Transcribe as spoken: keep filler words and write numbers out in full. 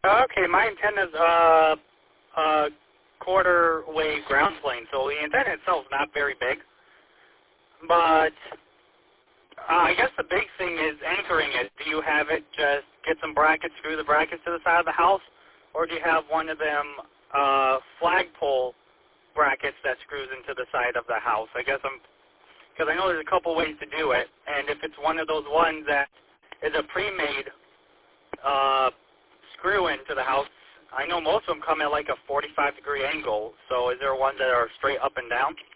Okay, my antenna's uh, a quarter wave ground plane, so the antenna itself is not very big. But uh, I guess the big thing is anchoring it. Do you have it just get some brackets, screw the brackets to the side of the house, or do you have one of them uh, flagpole brackets that screws into the side of the house? I guess I'm, because I know there's a couple ways to do it, and if it's one of those ones that is a pre-made uh, screw into the house, I know most of them come at like a forty-five degree angle, so is there ones that are straight up and down?